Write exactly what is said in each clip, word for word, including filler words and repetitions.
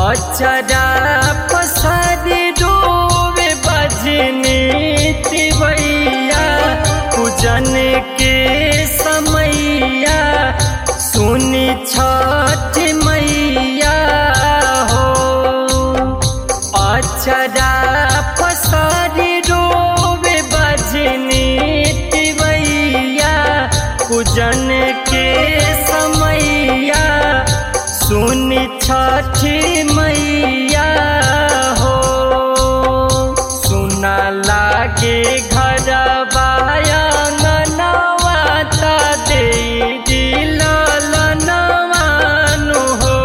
अचरा पसारी रोवे बजनी तिवैया पूजन के समैया सुनी छठ मैया हो। अचरा पसारी रोवे बजनी तिवैया पूजन के समैया सुनी छठी मैया हो। सुना लागे घर बायंगनवा ता दे दिललनवानु हो।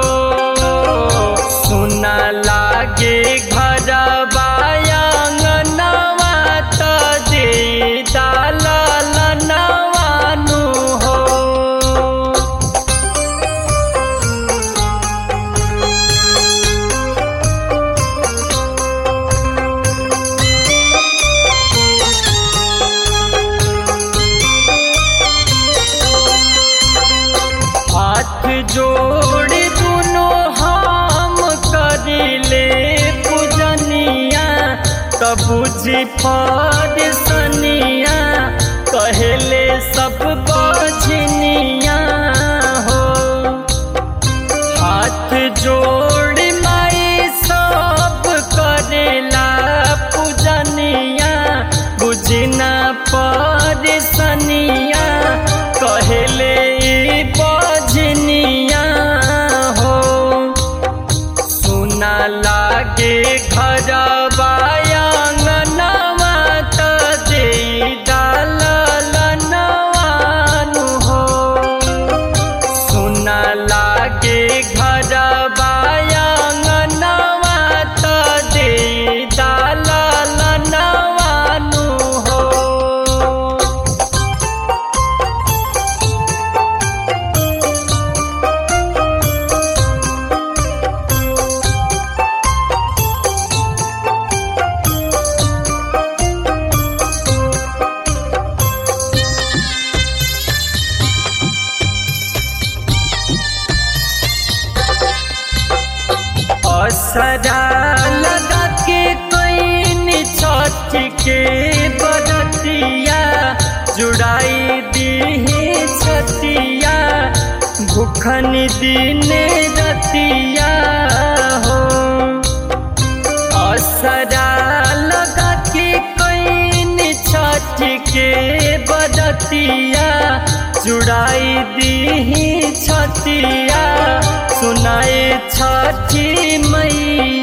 सुना लागे घर बायंगनवा ता दे दिललनवानु हो। हाथ जोड़ दुनो हम करिले पूजनिया तब बुझी परसनिया कहले सब बजनिया हो। हाथ जोड़ माई सब करेला पूजनिया बुझना परसनिया कहले बजनिया हो। सुना लागे घर बायंगनवा ता दे दिललनवानु हो। सुना लागे घर बायंगनवा ता दे दिललनवानु हो। असरा लगा के कोई छठ के बरतिया जुड़ाई दीही छतिया भूखन दिन रतिया हो। असरा लगा के कोई छठ के बरतिया जुड़ाई दीही छतिया सुनाए छठी मैया।